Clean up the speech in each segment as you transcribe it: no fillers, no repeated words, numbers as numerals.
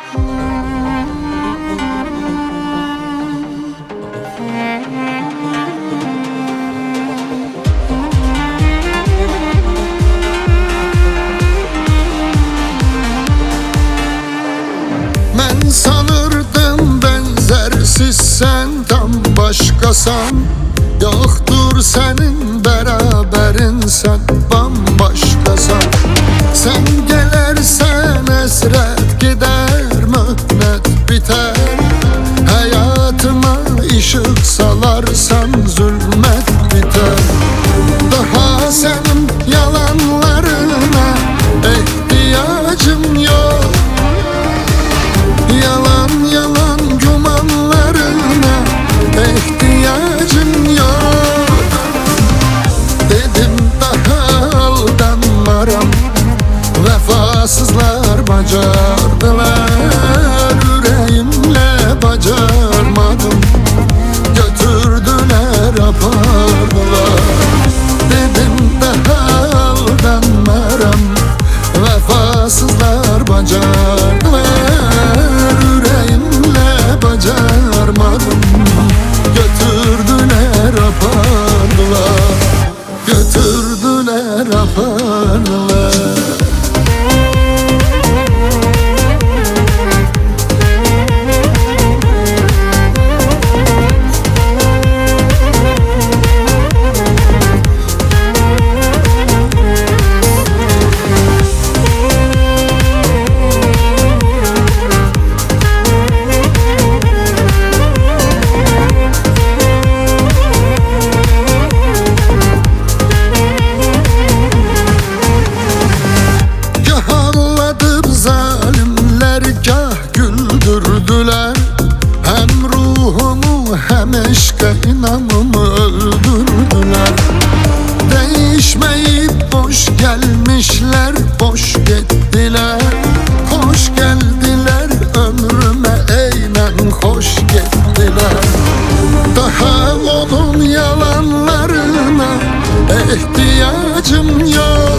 Ben sanırdım benzersiz senden başkasan. Yoktur senin beraberin, sen bambaşkasan. Sen gelersen esret gider, mühnet biter. Hayatıma ışık salarsan zulmet biter. Daha senin yalanlarına ihtiyacım yok. Yalan yalan gümanlarına ihtiyacım yok. Dedim daha aldanmaram, vefasızlar bacardılar. Yüreğimle bacarmadım, götürdüler apardılar. Dedim daha aldanmaram, vefasızlar bacardılar. Yüreğimle bacarmadım, götürdüler apardılar. Götürdüler apardılar. Güldürdüler, hem ruhumu hem eşke inanımı öldürdüler. Değişmeyip boş gelmişler, boş gittiler. Hoş geldiler ömrüme, eynen hoş gittiler. Daha onun yalanlarına ihtiyacım yok.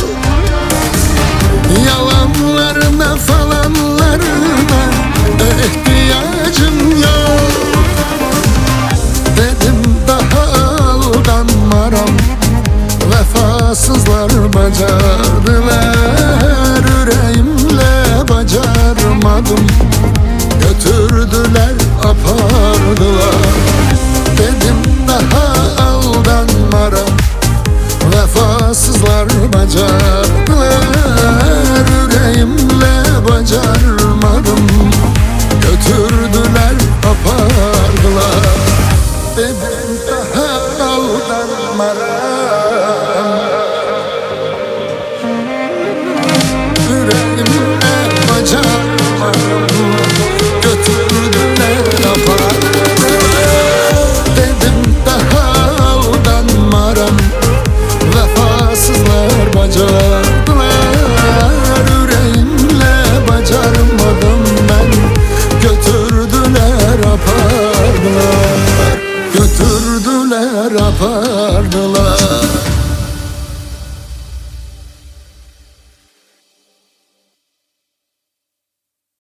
Yalanlarına falanlarına ihtiyacım yok. Dedim daha aldanmaram, vefasızlar bacardılar. Yüreğimle bacarmadım, götürdüler apardılar. Dedim daha aldanmaram, vefasızlar bacardılar. Yüreğimle bacarmadım,